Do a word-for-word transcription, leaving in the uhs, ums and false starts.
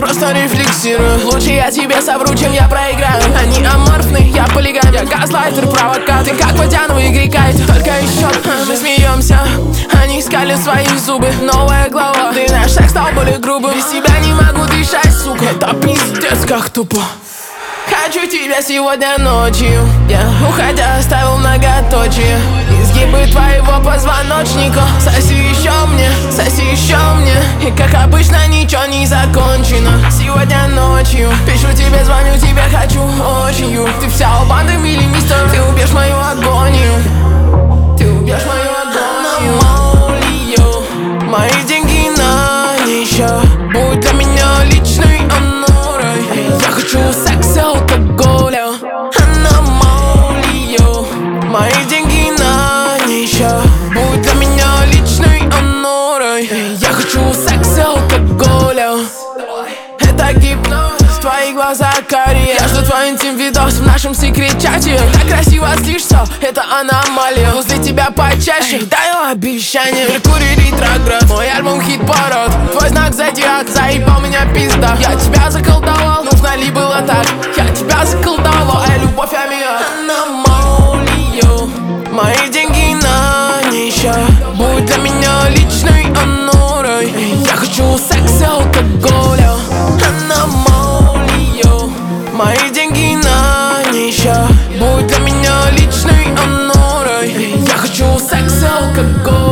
просто рефлексирую. Лучше я тебе совру, чем я проиграю. Они аморфны, я полигам, я газлайтер, провокат. Ты как водян в игре кайт, только еще мы смеемся. Они скалят свои зубы, новая глава. Ты наш секс стал более грубым. Без тебя не могу дышать, сука. Это пиздец как тупо. Хочу тебя сегодня ночью, я, уходя, оставил многоточие. Изгибы твоего позвоночника. Соси еще мне, соси еще мне. И как обычно ничего не закончено. Сегодня ночью пишу тебе, звоню тебе, хочу очень. Ты вся у банды миллимистер. Ты убьешь мою агонию. Ты убьешь мою агонию. Мои деньги на нища. Будь для меня личной анорой. Я хочу секса, алкоголя. Аномалию. Мои деньги на нища. Будь для меня личной анорой. Я хочу секса, алкоголя. Это гипноз. Твои глаза карие. Я жду твой интим-видос в нашем секрет-чате. Так красиво слишься, это аномалия. Возле тебя почаще, даю обещание. Меркурий ретроград, мой альбом хит-парад. Твой знак зодиак, заебал меня пизда. Я тебя заколдовал, нужно ли было так? Я тебя заколдовал, эй, любовь, амия. Аномалию. Мои деньги на нища. Будь для меня личной анорой. Я хочу секса, алкоголя. Аномалию. Мои деньги на нища. Будь для меня личной анорой. Я хочу секса, алкоголя.